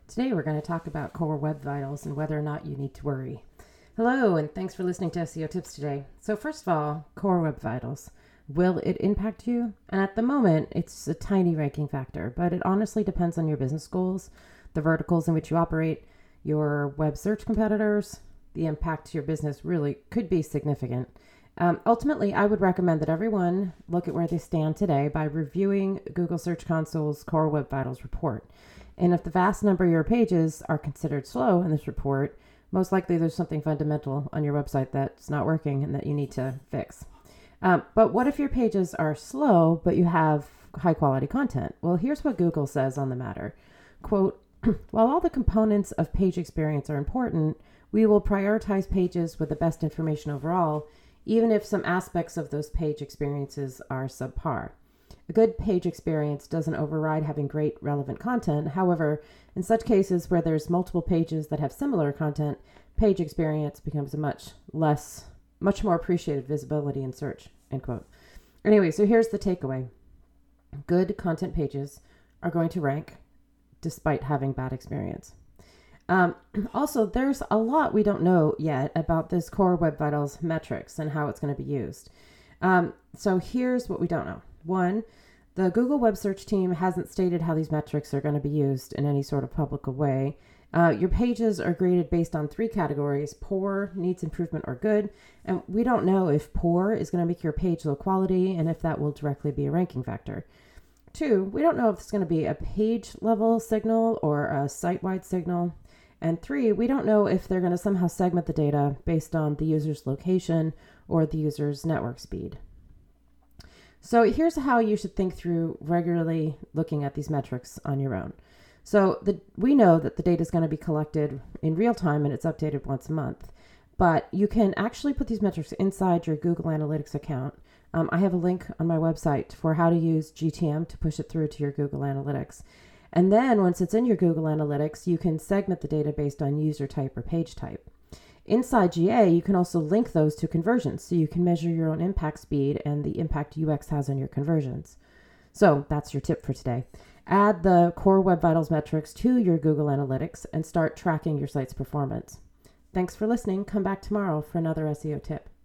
Today we're going to talk about Core Web Vitals and whether or not you need to worry. Hello, and thanks for listening to SEO Tips today. So first of all, Core Web Vitals. Will it impact you? And at the moment, it's a tiny ranking factor, but it honestly depends on your business goals, the verticals in which you operate, your web search competitors. The impact to your business really could be significant. Ultimately, I would recommend that everyone look at where they stand today by reviewing Google Search Console's Core Web Vitals report. And if the vast number of your pages are considered slow in this report, most likely there's something fundamental on your website that's not working and that you need to fix. But what if your pages are slow, but you have high quality content? Well, here's what Google says on the matter. Quote, while all the components of page experience are important, we will prioritize pages with the best information overall, even if some aspects of those page experiences are subpar. A good page experience doesn't override having great relevant content. However, in such cases where there's multiple pages that have similar content, page experience becomes a much more appreciated visibility in search, end quote. Anyway, so here's the takeaway. Good content pages are going to rank despite having bad experience. Also, there's a lot we don't know yet about this Core Web Vitals metrics and how it's going to be used. So here's what we don't know. One, the Google Web Search team hasn't stated how these metrics are going to be used in any sort of public way. Your pages are graded based on 3 categories: poor, needs improvement, or good. And we don't know if poor is going to make your page low quality and if that will directly be a ranking factor. 2, we don't know if it's going to be a page level signal or a site-wide signal. And 3, we don't know if they're going to somehow segment the data based on the user's location or the user's network speed. So here's how you should think through regularly looking at these metrics on your own. So we know that the data is going to be collected in real time and it's updated once a month, but you can actually put these metrics inside your Google Analytics account. I have a link on my website for how to use GTM to push it through to your Google Analytics. And then once it's in your Google Analytics, you can segment the data based on user type or page type. Inside GA, you can also link those to conversions, so you can measure your own impact speed and the impact UX has on your conversions. So that's your tip for today. Add the Core Web Vitals metrics to your Google Analytics and start tracking your site's performance. Thanks for listening. Come back tomorrow for another SEO tip.